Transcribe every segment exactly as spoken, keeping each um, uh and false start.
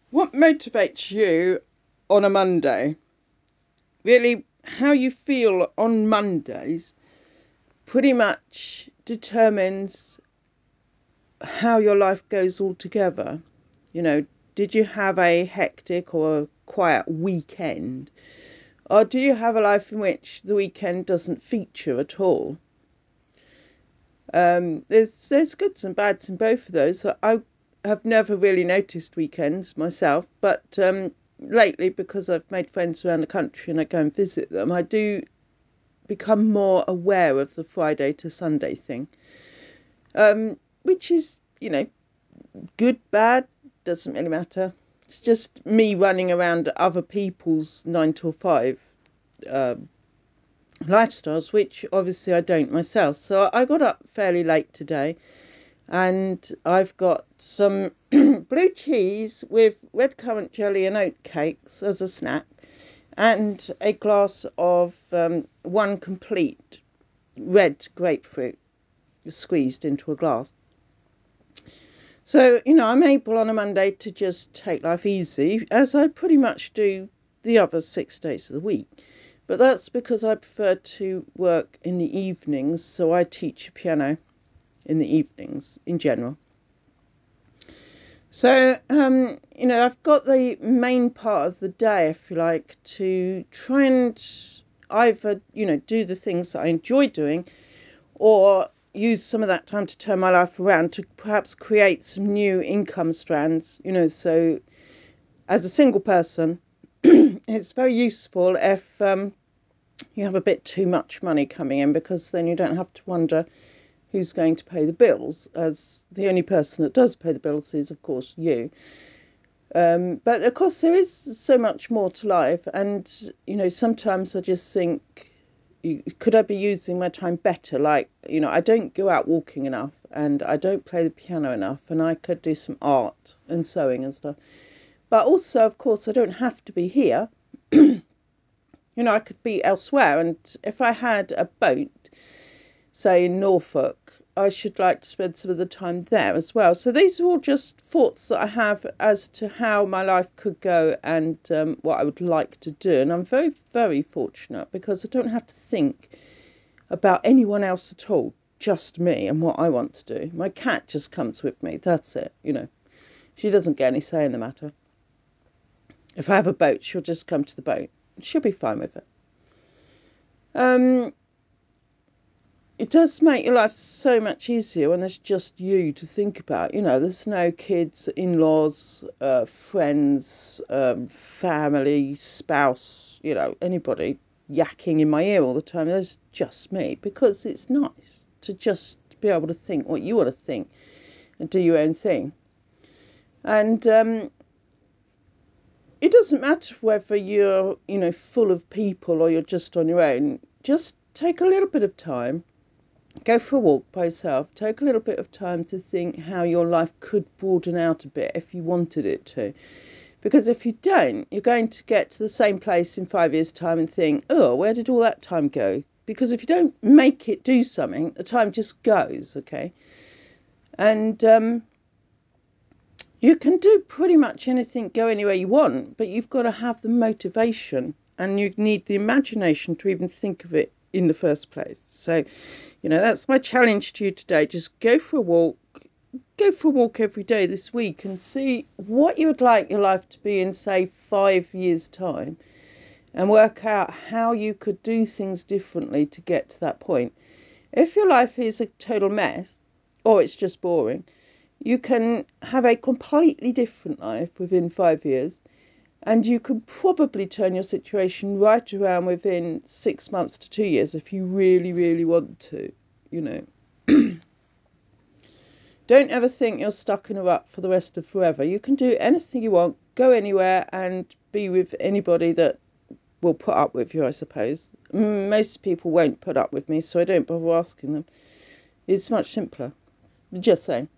What motivates you on a Monday? Really, how you feel on Mondays pretty much determines how your life goes altogether. You know, did you have a hectic or a quiet weekend? Or do you have a life in which the weekend doesn't feature at all? Um, there's there's goods and bads in both of those. So I have never really noticed weekends myself, but um, lately, because I've made friends around the country and I go and visit them, I do become more aware of the Friday to Sunday thing, um, which is, you know, good, bad, doesn't really matter. It's just me running around other people's nine to five uh, lifestyles, which obviously I don't myself. So I got up fairly late today and I've got some blue cheese with red currant jelly and oat cakes as a snack, and a glass of um, one complete red grapefruit squeezed into a glass. So, you know, I'm able on a Monday to just take life easy, as I pretty much do the other six days of the week. But that's because I prefer to work in the evenings, so I teach piano in the evenings in general. So, um, you know, I've got the main part of the day, if you like, to try and either, you know, do the things that I enjoy doing or use some of that time to turn my life around to perhaps create some new income strands, you know. So, as a single person, it's very useful if um, you have a bit too much money coming in, because then you don't have to wonder who's going to pay the bills, as the only person that does pay the bills is, of course, you. Um, but of course, there is so much more to life, and you know, sometimes I just think, could I be using my time better? Like, you know, I don't go out walking enough, and I don't play the piano enough, and I could do some art and sewing and stuff. But also, of course, I don't have to be here. You know, I could be elsewhere, and if I had a boat, say in Norfolk, I should like to spend some of the time there as well. So these are all just thoughts that I have as to how my life could go and um, what I would like to do. And I'm very, very fortunate because I don't have to think about anyone else at all, just me and what I want to do. My cat just comes with me. That's it, you know. She doesn't get any say in the matter. If I have a boat, she'll just come to the boat. She'll be fine with it. Um, it does make your life so much easier when there's just you to think about. You know, there's no kids, in-laws, uh, friends, um, family, spouse, you know, anybody yakking in my ear all the time. There's just me, because it's nice to just be able to think what you want to think and do your own thing. And um, it doesn't matter whether you're, you know, full of people or you're just on your own. Just take a little bit of time, go for a walk by yourself, take a little bit of time to think how your life could broaden out a bit if you wanted it to. Because if you don't, you're going to get to the same place in five years' time and think, oh, where did all that time go? Because if you don't make it do something, the time just goes, okay? And um, you can do pretty much anything, go anywhere you want, but you've got to have the motivation, and you need the imagination to even think of it in the first place. So, you know, that's my challenge to you today. Just go for a walk, go for a walk every day this week and see what you would like your life to be in, say, five years' time, and work out how you could do things differently to get to that point. If your life is a total mess or it's just boring, you can have a completely different life within five years, and you could probably turn your situation right around within six months to two years if you really, really want to, you know. Don't ever think you're stuck in a rut for the rest of forever. You can do anything you want, go anywhere, and be with anybody that will put up with you, I suppose. Most people won't put up with me, so I don't bother asking them. It's much simpler. Just saying.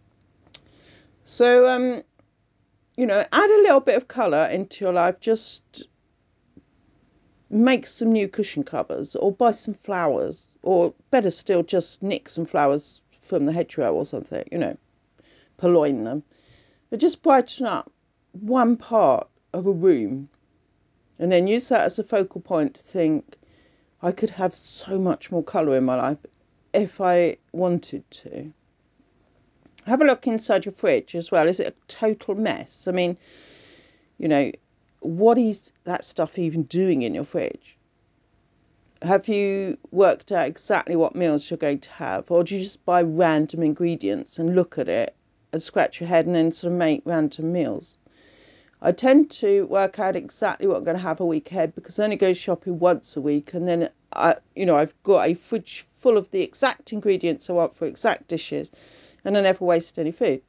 So, um, you know, add a little bit of colour into your life. Just make some new cushion covers, or buy some flowers, or better still, just nick some flowers from the hedgerow or something, you know, purloin them. But just brighten up. one part of a room and then use that as a focal point to think, I could have so much more colour in my life if I wanted to. Have a look inside your fridge as well. Is it a total mess? I mean, you know, what is that stuff even doing in your fridge? Have you worked out exactly what meals you're going to have? Or do you just buy random ingredients and look at it and scratch your head and then sort of make random meals? I tend to work out exactly what I'm going to have a week ahead because I only go shopping once a week, and then I, you know, I've got a fridge full of the exact ingredients I want for exact dishes, and I never waste any food.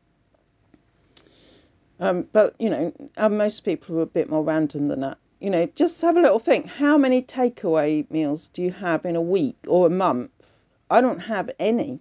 Um, but you know, most people are a bit more random than that. You know, just have a little think. How many takeaway meals do you have in a week or a month? I don't have any.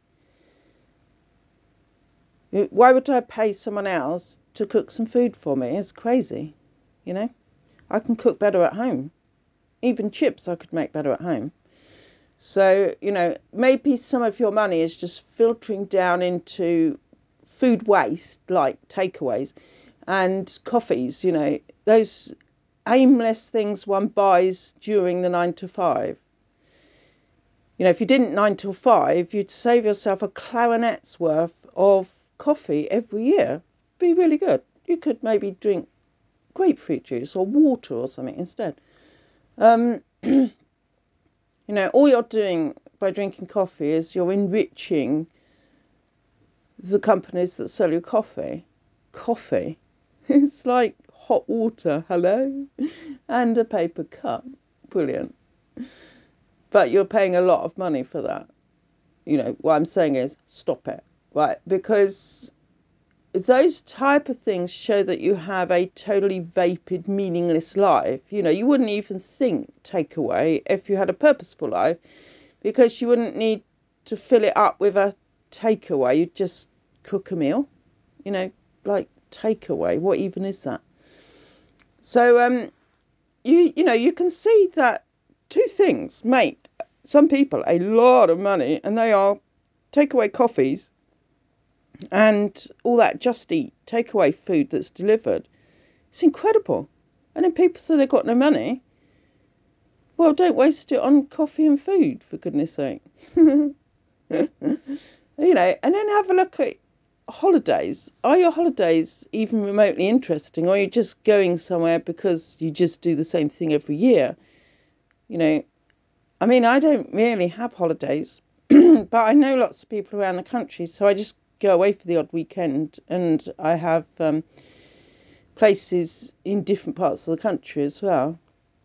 Why would I pay someone else to cook some food for me? It's crazy, you know. I can cook better at home. Even chips I could make better at home. So, you know, maybe some of your money is just filtering down into food waste, like takeaways and coffees, you know, those aimless things one buys during the nine to five. You know, if you didn't nine till five, you'd save yourself a clarinet's worth of coffee every year. Be really good. You could maybe drink grapefruit juice or water or something instead. Um, you know, all you're doing by drinking coffee is you're enriching the companies that sell you coffee. Coffee. It's like hot water, hello? And a paper cup. Brilliant. But you're paying a lot of money for that. You know, what I'm saying is stop it, right? Because those type of things show that you have a totally vapid, meaningless life. You know, you wouldn't even think takeaway if you had a purposeful life, because you wouldn't need to fill it up with a takeaway. You'd just cook a meal, you know, like takeaway. What even is that? So, um, you you know, you can see that two things make some people a lot of money, and they are takeaway coffees and all that Just Eat takeaway food that's delivered. It's incredible. And then people say they've got no money. Well, don't waste it on coffee and food, for goodness sake. You know, and then have a look at holidays. Are your holidays even remotely interesting, or are you just going somewhere because you just do the same thing every year? You know, I mean, I don't really have holidays, but I know lots of people around the country, so I just go away for the odd weekend, and I have um, places in different parts of the country as well.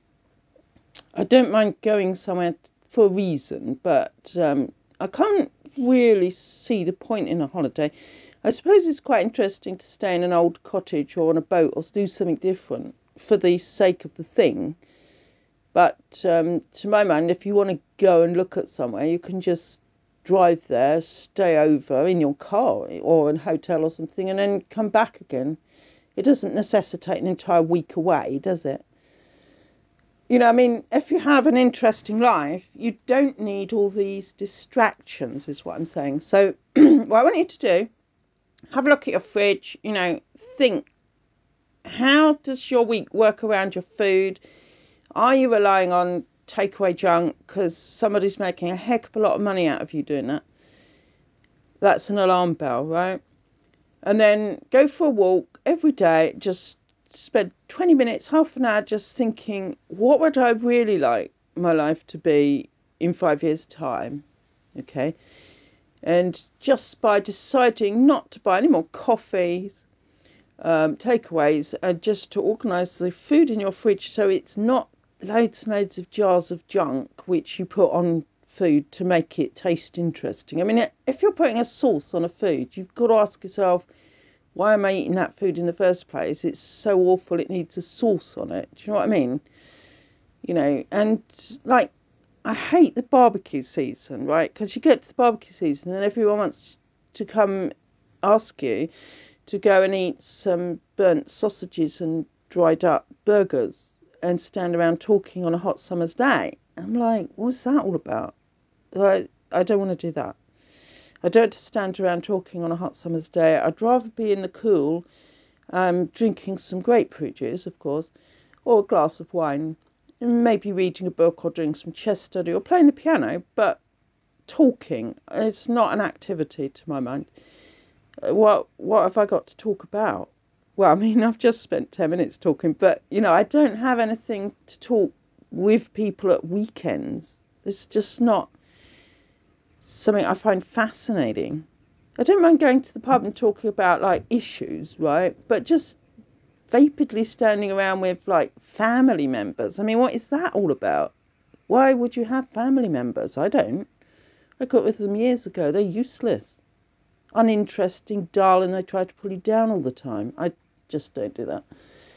I don't mind going somewhere for a reason, but um, I can't really see the point in a holiday. I suppose it's quite interesting to stay in an old cottage or on a boat or do something different for the sake of the thing. But um, to my mind, if you want to go and look at somewhere, you can just drive there, stay over in your car or in a hotel or something, and then come back again. It doesn't necessitate an entire week away, does it? You know, I mean, if you have an interesting life, you don't need all these distractions, is what I'm saying. So, what I want you to do, have a look at your fridge, you know, think, how does your week work around your food? Are you relying on takeaway junk because somebody's making a heck of a lot of money out of you doing that? That's an alarm bell, right? And then go for a walk every day. Just spend twenty minutes, half an hour just thinking, what would I really like my life to be in five years' time? Okay. And just by deciding not to buy any more coffees, um, takeaways, and just to organise the food in your fridge so it's not loads and loads of jars of junk which you put on food to make it taste interesting. I mean, if you're putting a sauce on a food, you've got to ask yourself, why am I eating that food in the first place? It's so awful it needs a sauce on it. Do you know what I mean? You know, and like, I hate the barbecue season, right? Because you get to the barbecue season and everyone wants to come ask you to go and eat some burnt sausages and dried up burgers and stand around talking on a hot summer's day. I'm like, what's that all about? Like, I don't want to do that. I don't stand around talking on a hot summer's day. I'd rather be in the cool um, drinking some grapefruit juice, of course, or a glass of wine, maybe reading a book or doing some chess study or playing the piano, but talking, it's not an activity to my mind. What what have I got to talk about? Well, I mean, I've just spent ten minutes talking, but, you know, I don't have anything to talk with people at weekends. It's just not something I find fascinating. I don't mind going to the pub and talking about, like, issues, right? But just vapidly standing around with, like, family members. I mean, what is that all about? Why would you have family members? I don't. I got with them years ago. They're useless. Uninteresting, dull, and they try to pull you down all the time. I just don't do that.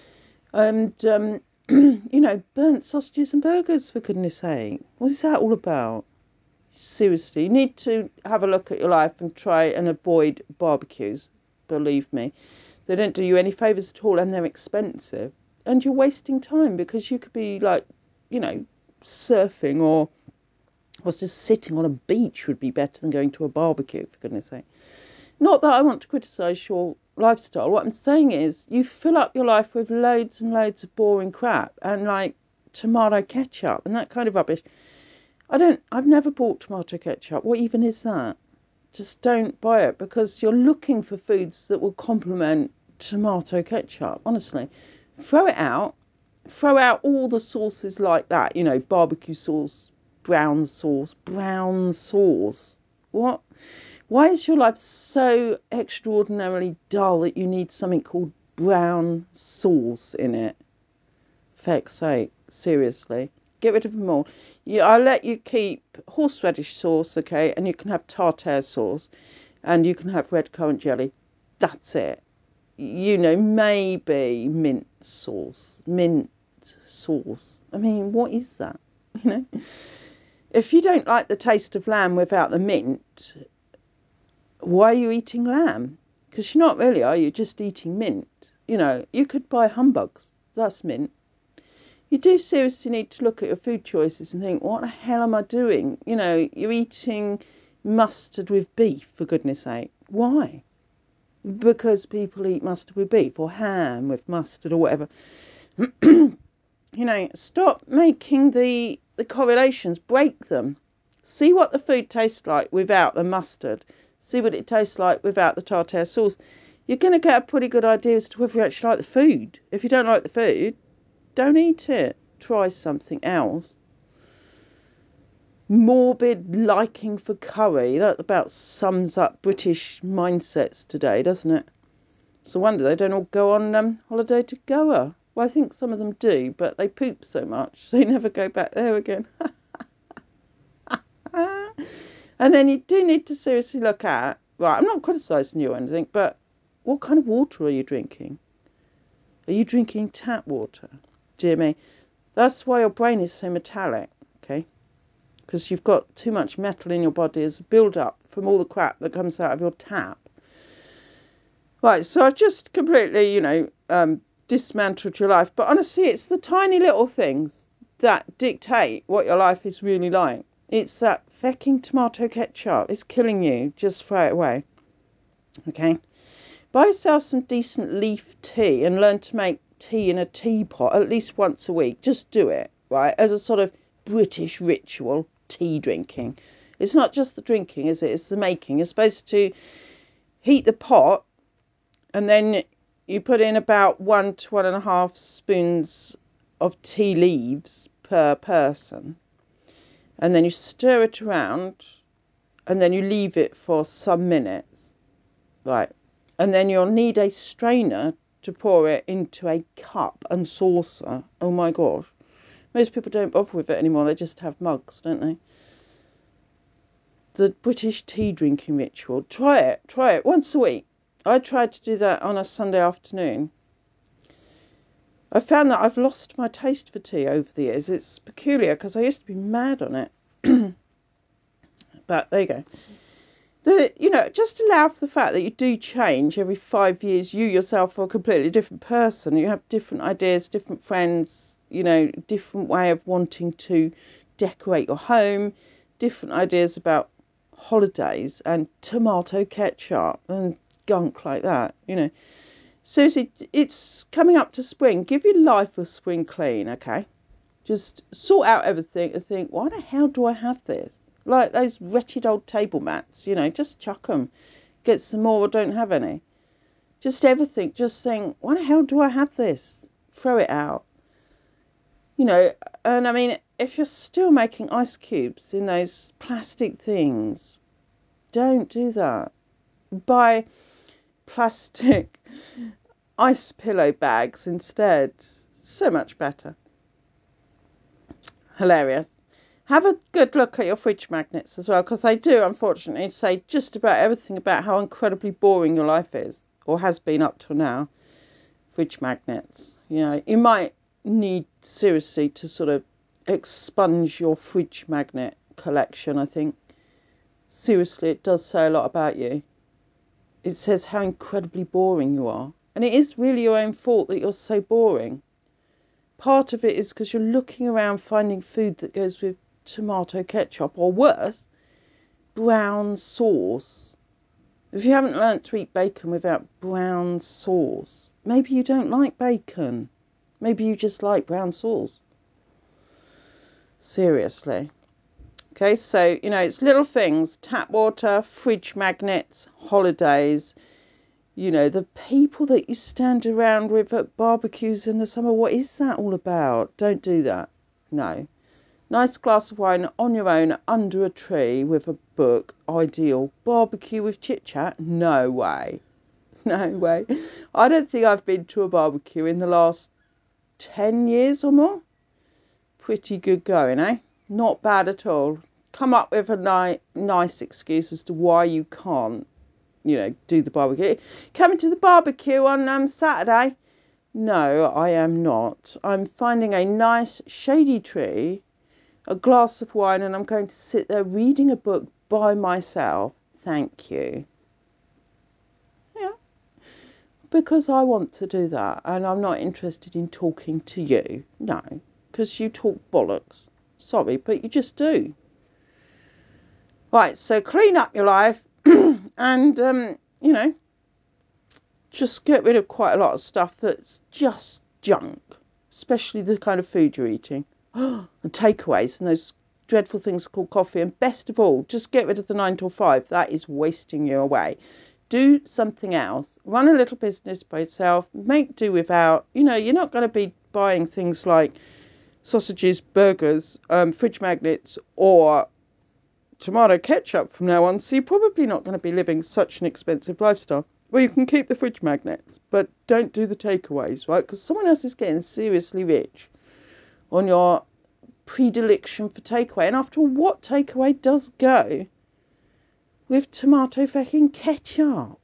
And, um, you know, burnt sausages and burgers, for goodness sake. What is that all about? Seriously, you need to have a look at your life and try and avoid barbecues. Believe me, they don't do you any favours at all, and they're expensive. And you're wasting time because you could be, like, you know, surfing or, or just sitting on a beach would be better than going to a barbecue, for goodness sake. Not that I want to criticise your lifestyle. What I'm saying is you fill up your life with loads and loads of boring crap and, like, tomato ketchup and that kind of rubbish. I don't, I've never bought tomato ketchup. What even is that? Just don't buy it because you're looking for foods that will complement tomato ketchup, honestly. Throw it out. Throw out all the sauces like that, you know, barbecue sauce, brown sauce, brown sauce. What? Why is your life so extraordinarily dull that you need something called brown sauce in it? Feck's sake, seriously. Get rid of them all. You, I'll let you keep horseradish sauce, okay, and you can have tartare sauce, and you can have red currant jelly. That's it. You know, maybe mint sauce. Mint sauce. I mean, what is that? You know? If you don't like the taste of lamb without the mint, why are you eating lamb? Because you're not really, are you? Just eating mint. You know, you could buy humbugs. That's mint. You do seriously need to look at your food choices and think, what the hell am I doing? You know, you're eating mustard with beef, for goodness sake. Why? Because people eat mustard with beef or ham with mustard or whatever. You know, stop making the, the correlations, break them. See what the food tastes like without the mustard. See what it tastes like without the tartare sauce. You're going to get a pretty good idea as to whether you actually like the food. If you don't like the food, don't eat it. Try something else. Morbid liking for curry. That about sums up British mindsets today, doesn't it? It's a wonder they don't all go on um, holiday to Goa. Well, I think some of them do, but they poop so much they never go back there again. And then you do need to seriously look at, right, I'm not criticising you or anything, but what kind of water are you drinking? Are you drinking tap water? Dear me. That's why your brain is so metallic, okay? Because you've got too much metal in your body as a build-up from all the crap that comes out of your tap. Right, so I've just completely, you know, um, dismantled your life. But honestly, it's the tiny little things that dictate what your life is really like. It's that fecking tomato ketchup. It's killing you. Just throw it away. Okay? Buy yourself some decent leaf tea and learn to make tea in a teapot at least once a week. Just do it, right? As a sort of British ritual, tea drinking. It's not just the drinking, is it? It's the making. You're supposed to heat the pot and then you put in about one to one and a half spoons of tea leaves per person. And then you stir it around and then you leave it for some minutes. Right. And then you'll need a strainer to pour it into a cup and saucer. Oh my gosh. Most people don't bother with it anymore. They just have mugs, don't they? The British tea drinking ritual. Try it. Try it once a week. I tried to do that on a Sunday afternoon. I found that I've lost my taste for tea over the years. It's peculiar because I used to be mad on it. But there you go. The, you know, just allow for the fact that you do change every five years. You yourself are a completely different person. You have different ideas, different friends, you know, different way of wanting to decorate your home, different ideas about holidays and tomato ketchup and gunk like that, you know. Susie, it's coming up to spring. Give your life a spring clean, okay? Just sort out everything and think, why the hell do I have this? Like those wretched old table mats, you know, just chuck them. Get some more or don't have any. Just everything. Just think, why the hell do I have this? Throw it out. You know, and I mean, if you're still making ice cubes in those plastic things, don't do that. Buy plastic ice pillow bags instead. So much better. Hilarious. Have a good look at your fridge magnets as well, because they do, unfortunately, say just about everything about how incredibly boring your life is, or has been up till now. Fridge magnets. You know, you might need seriously to sort of expunge your fridge magnet collection, I think. Seriously, it does say a lot about you. It says how incredibly boring you are. And it is really your own fault that you're so boring. Part of it is because you're looking around finding food that goes with tomato ketchup, or worse, brown sauce. If you haven't learnt to eat bacon without brown sauce, maybe you don't like bacon. Maybe you just like brown sauce. Seriously. Okay, so, you know, it's little things. Tap water, fridge magnets, holidays. You know, the people that you stand around with at barbecues in the summer. What is that all about? Don't do that. No. Nice glass of wine on your own under a tree with a book. Ideal. Barbecue with chit chat? No way. No way. I don't think I've been to a barbecue in the last ten years or more. Pretty good going, eh? Not bad at all. Come up with a ni- nice excuse as to why you can't, you know, do the barbecue. Coming to the barbecue on um, Saturday? No, I am not. I'm finding a nice shady tree, a glass of wine, and I'm going to sit there reading a book by myself. Thank you. Yeah, because I want to do that, and I'm not interested in talking to you. No, because you talk bollocks. Sorry, but you just do. Right, so clean up your life and, um, you know, just get rid of quite a lot of stuff that's just junk, especially the kind of food you're eating. And takeaways and those dreadful things called coffee. And best of all, just get rid of the nine till five. That is wasting you away. Do something else. Run a little business by yourself. Make do without. You know, you're not going to be buying things like sausages, burgers, um, fridge magnets, or tomato ketchup from now on, so you're probably not going to be living such an expensive lifestyle. Well, you can keep the fridge magnets, but don't do the takeaways, right? Because someone else is getting seriously rich on your predilection for takeaway. And after all, what takeaway does go with tomato fucking ketchup?